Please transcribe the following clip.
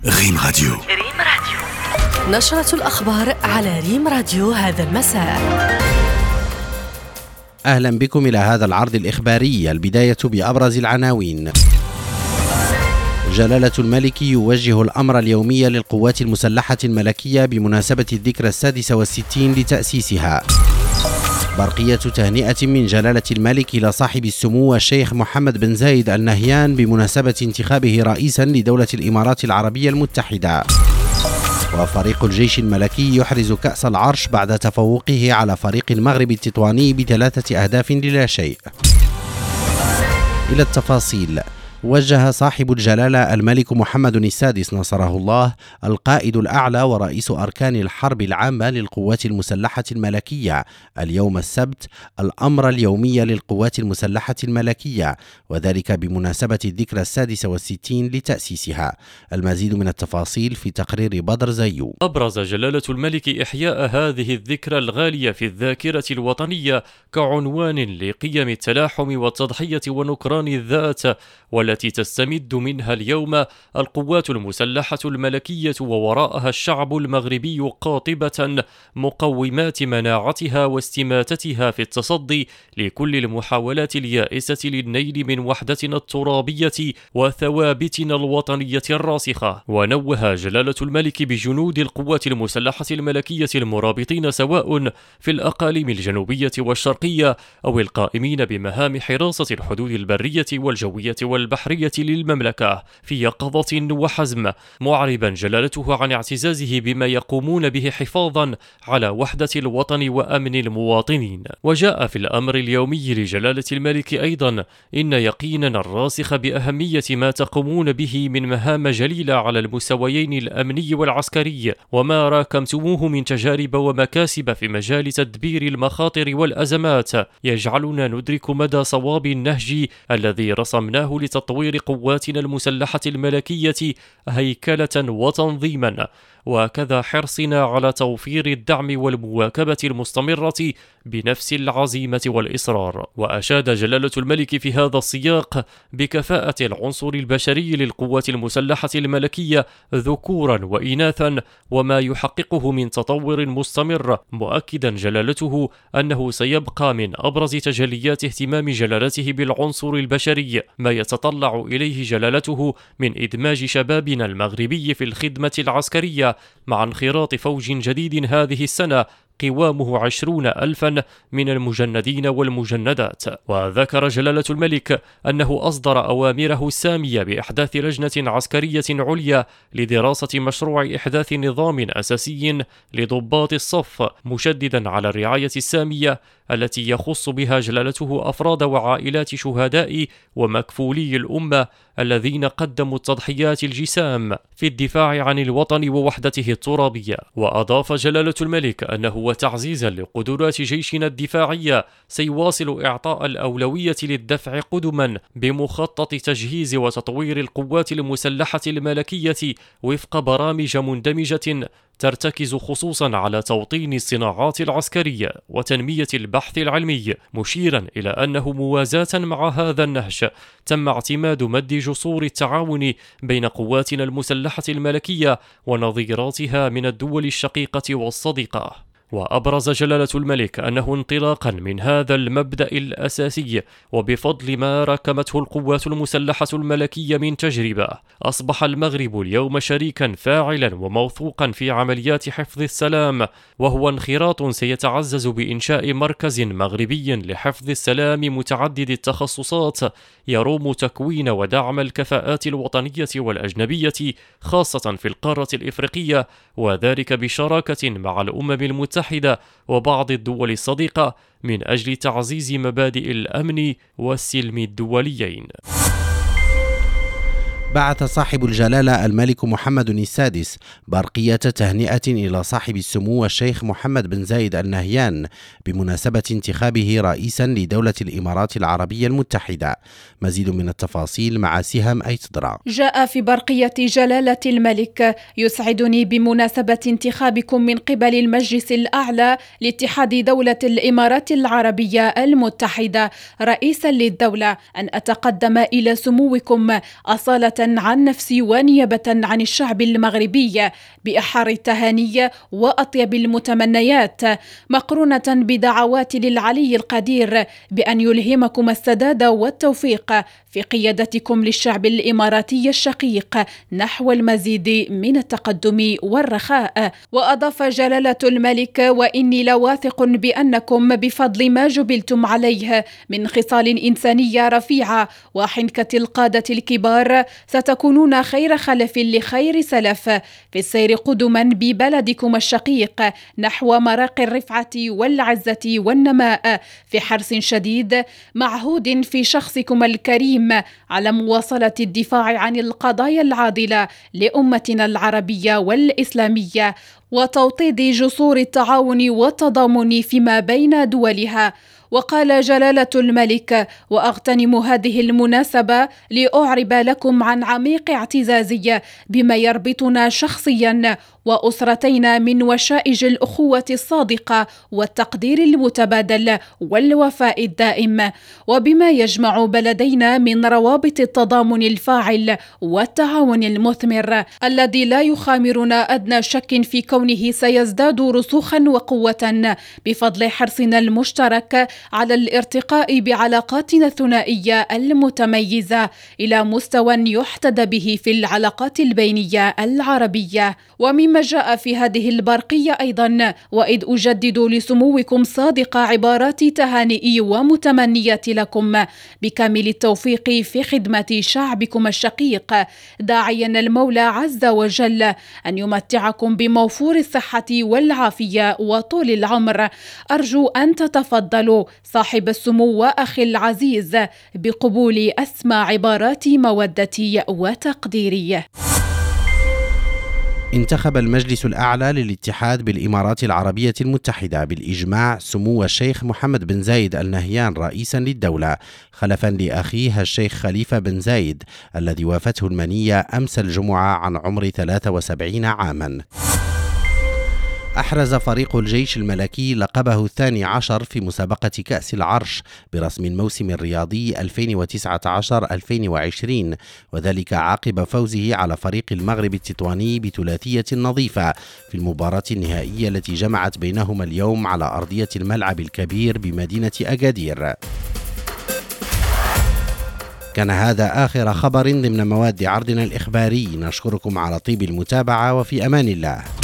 ريم راديو. نشرة الأخبار على ريم راديو هذا المساء. أهلا بكم إلى هذا العرض الإخباري. البداية بأبرز العناوين. جلالة الملك يوجه الأمر اليومي للقوات المسلحة الملكية بمناسبة الذكرى 66 لتأسيسها. برقية تهنئة من جلالة الملك إلى صاحب السمو الشيخ محمد بن زايد آل نهيان بمناسبة انتخابه رئيسا لدولة الإمارات العربية المتحدة. وفريق الجيش الملكي يحرز كأس العرش بعد تفوقه على فريق المغرب التطواني ب3 أهداف لا شيء. إلى التفاصيل. وجه صاحب الجلالة الملك محمد السادس نصره الله القائد الأعلى ورئيس أركان الحرب العامة للقوات المسلحة الملكية اليوم السبت الأمر اليومي للقوات المسلحة الملكية، وذلك بمناسبة الذكرى 66 لتأسيسها. المزيد من التفاصيل في تقرير بدر زيو. أبرز جلالة الملك إحياء هذه الذكرى الغالية في الذاكرة الوطنية كعنوان لقيم التلاحم والتضحية ونكران الذات، والتي تستمد منها اليوم القوات المسلحة الملكية ووراءها الشعب المغربي قاطبة مقومات مناعتها واستماتتها في التصدي لكل المحاولات اليائسة للنيل من وحدتنا الترابية وثوابتنا الوطنية الراسخة. ونوه جلالة الملك بجنود القوات المسلحة الملكية المرابطين سواء في الأقاليم الجنوبية والشرقية أو القائمين بمهام حراسة الحدود البرية والجوية والبحرية للمملكة في يقظة وحزم، معربا جلالته عن اعتزازه بما يقومون به حفاظا على وحدة الوطن وأمن المواطنين. وجاء في الأمر اليومي لجلالة الملك أيضا إن يقيننا الراسخ بأهمية ما تقومون به من مهام جليلة على المستويين الأمني والعسكري، وما راكمتموه من تجارب ومكاسب في مجال تدبير المخاطر والأزمات يجعلنا ندرك مدى صواب النهج الذي رسمناه لتطوير قواتنا المسلحة الملكية هيكلة وتنظيما، وكذا حرصنا على توفير الدعم والمواكبة المستمرة بنفس العزيمة والإصرار. وأشاد جلالة الملك في هذا السياق بكفاءة العنصر البشري للقوات المسلحة الملكية ذكورا وإناثا وما يحققه من تطور مستمر، مؤكدا جلالته أنه سيبقى من أبرز تجليات اهتمام جلالته بالعنصر البشري ما يتطلع إليه جلالته من إدماج شبابنا المغربي في الخدمة العسكرية مع انخراط فوج جديد هذه السنة قوامه 20,000 من المجندين والمجندات. وذكر جلالة الملك أنه أصدر أوامره السامية بإحداث لجنة عسكرية عليا لدراسة مشروع إحداث نظام أساسي لضباط الصف، مشددا على الرعاية السامية التي يخص بها جلالته أفراد وعائلات شهداء ومكفولي الأمة الذين قدموا التضحيات الجسام في الدفاع عن الوطن ووحدته الترابية. وأضاف جلالة الملك أنه وتعزيزا لقدرات جيشنا الدفاعية سيواصل إعطاء الأولوية للدفع قدما بمخطط تجهيز وتطوير القوات المسلحة الملكية وفق برامج مندمجة ترتكز خصوصا على توطين الصناعات العسكرية وتنمية البحث العلمي، مشيرا إلى أنه موازاة مع هذا النهج تم اعتماد مد جسور التعاون بين قواتنا المسلحة الملكية ونظيراتها من الدول الشقيقة والصديقة. وأبرز جلالة الملك أنه انطلاقا من هذا المبدأ الأساسي وبفضل ما راكمته القوات المسلحة الملكية من تجربة، أصبح المغرب اليوم شريكا فاعلا وموثوقا في عمليات حفظ السلام، وهو انخراط سيتعزز بإنشاء مركز مغربي لحفظ السلام متعدد التخصصات يروم تكوين ودعم الكفاءات الوطنية والأجنبية خاصة في القارة الإفريقية، وذلك بشراكة مع الأمم المتحدة وبعض الدول الصديقة من أجل تعزيز مبادئ الأمن والسلم الدوليين. بعث صاحب الجلالة الملك محمد السادس برقية تهنئة إلى صاحب السمو الشيخ محمد بن زايد آل نهيان بمناسبة انتخابه رئيسا لدولة الإمارات العربية المتحدة. مزيد من التفاصيل مع سهام أيتدرا. جاء في برقية جلالة الملك: يسعدني بمناسبة انتخابكم من قبل المجلس الأعلى لاتحاد دولة الإمارات العربية المتحدة رئيسا للدولة أن أتقدم إلى سموكم أصالة عن نفسي ونيابة عن الشعب المغربي بأحر التهاني وأطيب المتمنيات، مقرونة بدعوات للعلي القدير بأن يلهمكم السداد والتوفيق في قيادتكم للشعب الإماراتي الشقيق نحو المزيد من التقدم والرخاء. وأضاف جلالة الملك: وإني لواثق بأنكم بفضل ما جبلتم عليه من خصال إنسانية رفيعة وحنكة القادة الكبار ستكونون خير خلف لخير سلف في السير قدما ببلدكم الشقيق نحو مراقي الرفعة والعزة والنماء، في حرص شديد معهود في شخصكم الكريم على مواصلة الدفاع عن القضايا العادلة لأمتنا العربية والإسلامية وتوطيد جسور التعاون والتضامن فيما بين دولها. وقال جلالة الملك: وأغتنم هذه المناسبة لأعرب لكم عن عميق اعتزازي بما يربطنا شخصيا وأسرتينا من وشائج الأخوة الصادقة والتقدير المتبادل والوفاء الدائم، وبما يجمع بلدينا من روابط التضامن الفاعل والتعاون المثمر الذي لا يخامرنا أدنى شك في كونه سيزداد رسوخا وقوة بفضل حرصنا المشترك على الارتقاء بعلاقاتنا الثنائية المتميزة إلى مستوى يحتذى به في العلاقات البينية العربية. ومما جاء في هذه البرقية أيضا: وإذ أجدد لسموكم صادق عبارات تهانئي ومتمنياتي لكم بكامل التوفيق في خدمة شعبكم الشقيق، داعيا المولى عز وجل أن يمتعكم بموفور الصحة والعافية وطول العمر. أرجو أن تتفضلوا صاحب السمو وأخي العزيز بقبول أسمى عبارات مودتي وتقديري. انتخب المجلس الأعلى للاتحاد بالإمارات العربية المتحدة بالإجماع سمو الشيخ محمد بن زايد آل نهيان رئيسا للدولة، خلفا لأخيه الشيخ خليفة بن زايد الذي وافته المنية أمس الجمعة عن عمر 73 عاما. أحرز فريق الجيش الملكي لقبه 12 في مسابقة كأس العرش برسم الموسم الرياضي 2019-2020، وذلك عقب فوزه على فريق المغرب التطواني بثلاثية نظيفة في المباراة النهائية التي جمعت بينهما اليوم على أرضية الملعب الكبير بمدينة أكادير. كان هذا آخر خبر ضمن مواد عرضنا الإخباري، نشكركم على طيب المتابعة وفي أمان الله.